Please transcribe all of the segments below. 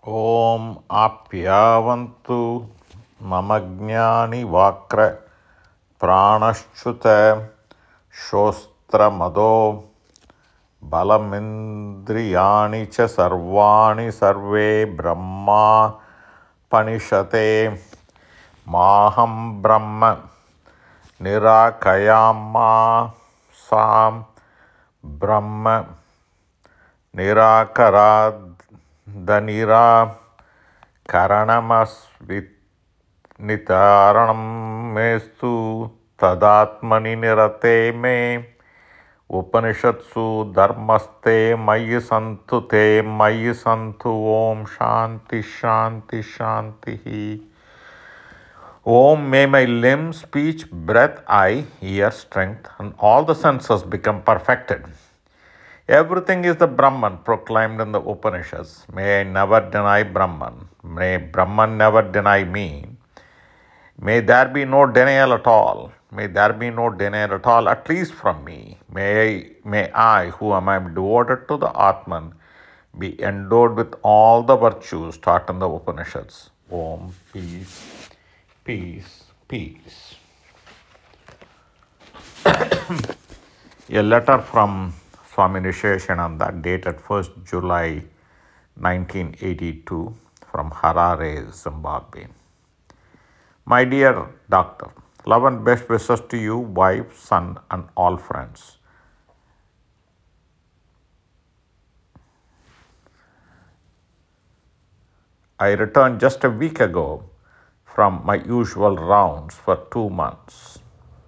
ॐ आप्यावन्तु मम ज्ञानि वाक्र प्राणश्च्युत श्रोत्रमदो बलमिन्द्रियाणि च सर्वाणि सर्वे ब्रह्मार्पणिषते माहं ब्रह्म निराकयामा सां ब्रह्म निराकरणमस्विनितारणं मेस्तु तदात्मनि निरते मे उपनिषत्सु धर्मस्ते मयि सन्तु ते मयि सन्तु ॐ शान्ति शान्ति शान्तिः. Om, may my limbs, speech, breath, eye, ear, strength, and all the senses become perfected. Everything is the Brahman proclaimed in the Upanishads. May I never deny Brahman. May Brahman never deny me. May there be no denial at all. May there be no denial at all, at least from me. May I, who am devoted to the Atman, be endowed with all the virtues taught in the Upanishads. Om, peace, peace, peace. A letter from Swami Nisheshananda dated 1st July 1982 from Harare, Zimbabwe. My dear doctor, love and best wishes to you, wife, son, and all friends. I returned just a week ago from my usual rounds for 2 months.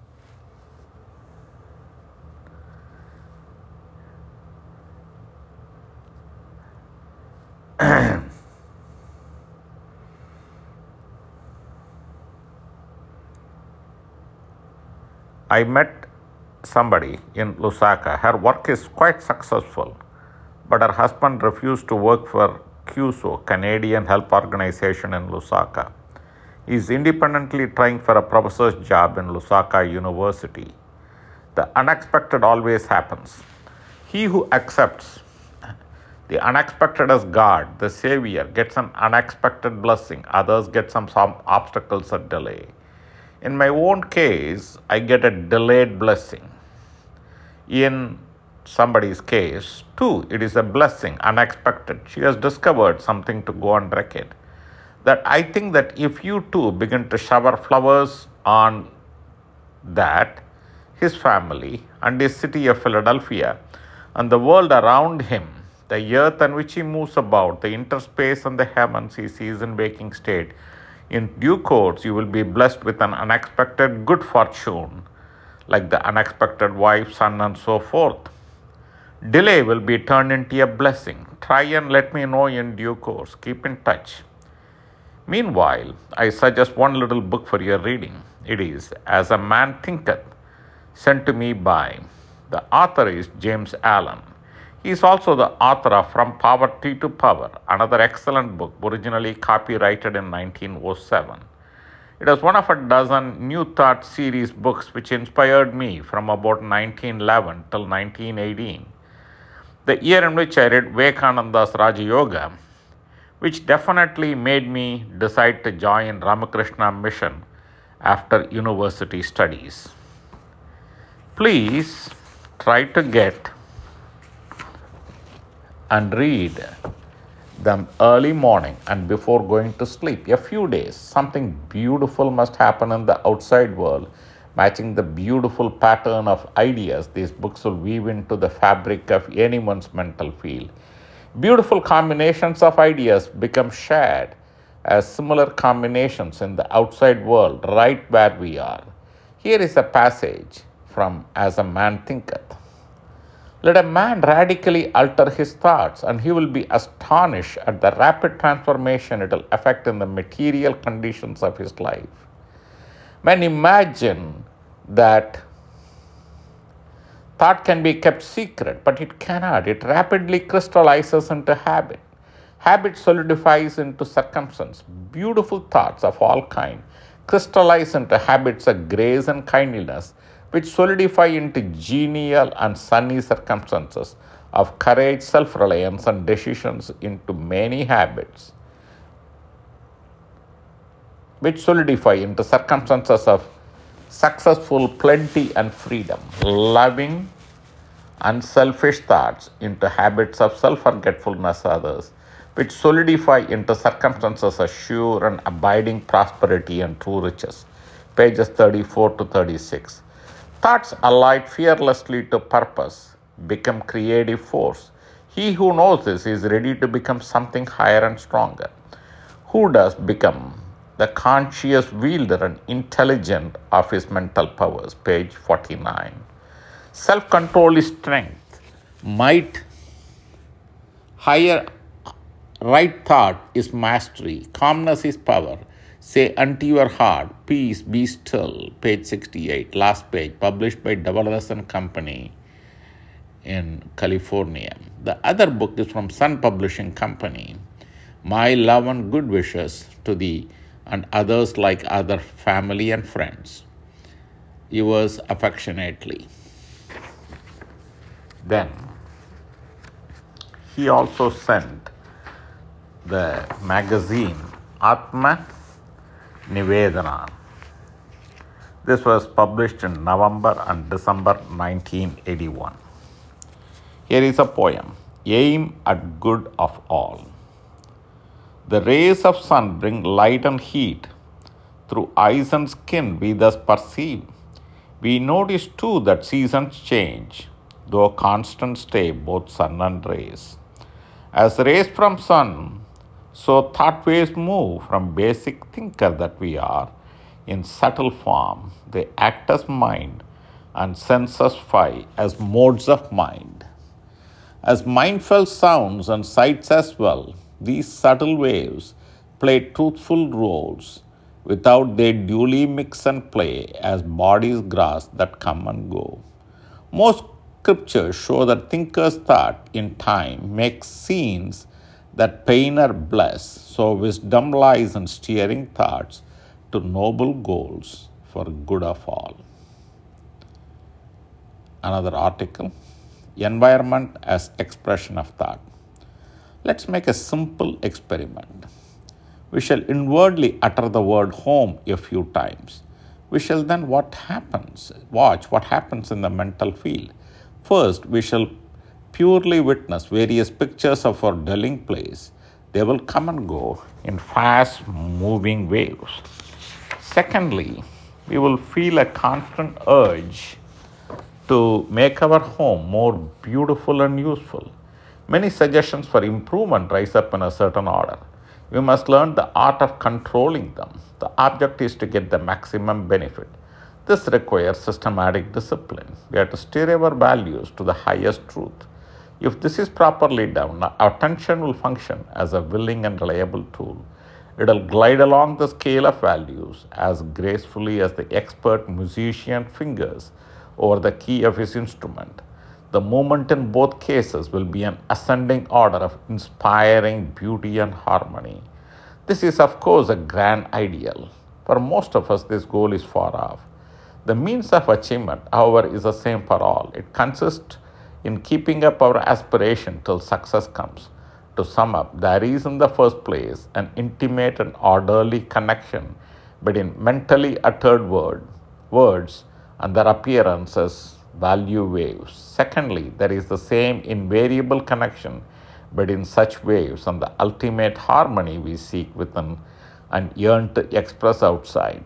I met somebody in Lusaka. Her work is quite successful, but her husband refused to work for CUSO, Canadian Help Organization in Lusaka. He is independently trying for a professor's job in Lusaka University. The unexpected always happens. He who accepts the unexpected as God, the Savior, gets an unexpected blessing. Others get some obstacles or delay. In my own case, I get a delayed blessing. In somebody's case, too, it is a blessing, unexpected. She has discovered something to go on record. That I think that if you too begin to shower flowers on that, his family and his city of Philadelphia and the world around him, the earth on which he moves about, the interspace and the heavens he sees in waking state, in due course you will be blessed with an unexpected good fortune, like the unexpected wife, son, and so forth. Delay will be turned into a blessing. Try and let me know in due course. Keep in touch. Meanwhile, I suggest one little book for your reading. It is As a Man Thinketh, sent to me by, the author is James Allen. He is also the author of From Poverty to Power, another excellent book, originally copyrighted in 1907. It was one of a dozen New Thought series books which inspired me from about 1911 till 1918, the year in which I read Vivekananda's Raja Yoga, which definitely made me decide to join Ramakrishna Mission after university studies. Please try to get and read them early morning and before going to sleep. A few days, something beautiful must happen in the outside world, matching the beautiful pattern of ideas these books will weave into the fabric of anyone's mental field. Beautiful combinations of ideas become shared as similar combinations in the outside world right where we are. Here is a passage from As a Man Thinketh. Let a man radically alter his thoughts, and he will be astonished at the rapid transformation it will effect in the material conditions of his life. Men imagine that thought can be kept secret, but it cannot. It rapidly crystallizes into habit. Habit solidifies into circumstance. Beautiful thoughts of all kinds crystallize into habits of grace and kindliness, which solidify into genial and sunny circumstances of courage, self-reliance, and decisions into many habits. which solidify into circumstances of successful plenty and freedom, loving unselfish thoughts into habits of self forgetfulness others, which solidify into circumstances of sure and abiding prosperity and true riches. Pages 34 to 36. Thoughts allied fearlessly to purpose become creative force. He who knows this is ready to become something higher and stronger. Who does become the conscious wielder and intelligent of his mental powers. Page 49. Self control is strength. Might, higher right thought is mastery. Calmness is power. Say unto your heart, peace, be still. Page 68, last page, published by Davalas and Company in California. The other book is from Sun Publishing Company. My love and good wishes to thee and others like other family and friends. Yours affectionately. Then he also sent the magazine Atma Nivedana. This was published in November and December 1981. Here is a poem, Aim at Good of All. The rays of sun bring light and heat. Through eyes and skin we thus perceive. We notice too that seasons change, though constant stay both sun and rays. As rays from sun, so thought waves move from basic thinker that we are. In subtle form, they act as mind and senses fy as modes of mind. As mind felt sounds and sights as well, these subtle waves play truthful roles without they duly mix and play as bodies grasp that come and go. Most scriptures show that thinkers' thought in time makes scenes that pain or bless, so wisdom lies in steering thoughts to noble goals for good of all. Another article, Environment as Expression of Thought. Let's make a simple experiment. We shall inwardly utter the word home a few times. We shall then watch what happens in the mental field. First, we shall purely witness various pictures of our dwelling place. They will come and go in fast moving waves. Secondly, we will feel a constant urge to make our home more beautiful and useful. Many suggestions for improvement rise up in a certain order. We must learn the art of controlling them. The object is to get the maximum benefit. This requires systematic discipline. We have to steer our values to the highest truth. If this is properly done, our attention will function as a willing and reliable tool. It will glide along the scale of values as gracefully as the expert musician fingers over the key of his instrument. The movement in both cases will be an ascending order of inspiring beauty and harmony. This is, of course, a grand ideal. For most of us, this goal is far off. The means of achievement, however, is the same for all. It consists in keeping up our aspiration till success comes. To sum up, there is in the first place an intimate and orderly connection between mentally uttered words and their appearances, value waves. Secondly, there is the same invariable connection between such waves and the ultimate harmony we seek within and yearn to express outside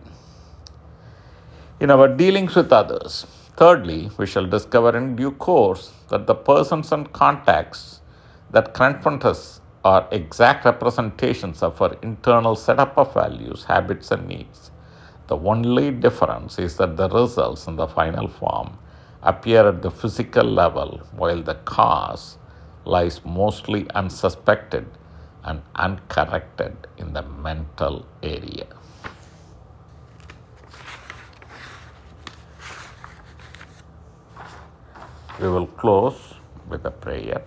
in our dealings with others. Thirdly, we shall discover in due course that the persons and contacts that confront us are exact representations of our internal setup of values, habits, and needs. The only difference is that the results in the final form appear at the physical level, while the cause lies mostly unsuspected and uncorrected in the mental area. We will close with a prayer.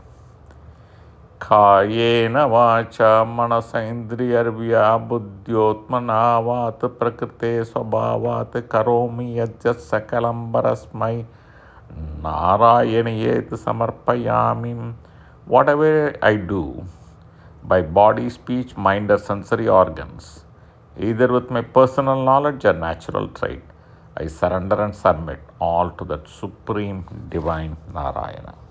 Kayena vacha manasendriyarvya buddhyotmana vat prakrite swabhavat karomi yajjat sakalam parasmai narayanayet samarpayami. Whatever I do, by body, speech, mind, or sensory organs, either with my personal knowledge or natural trait. I surrender and submit all to that supreme divine Narayana.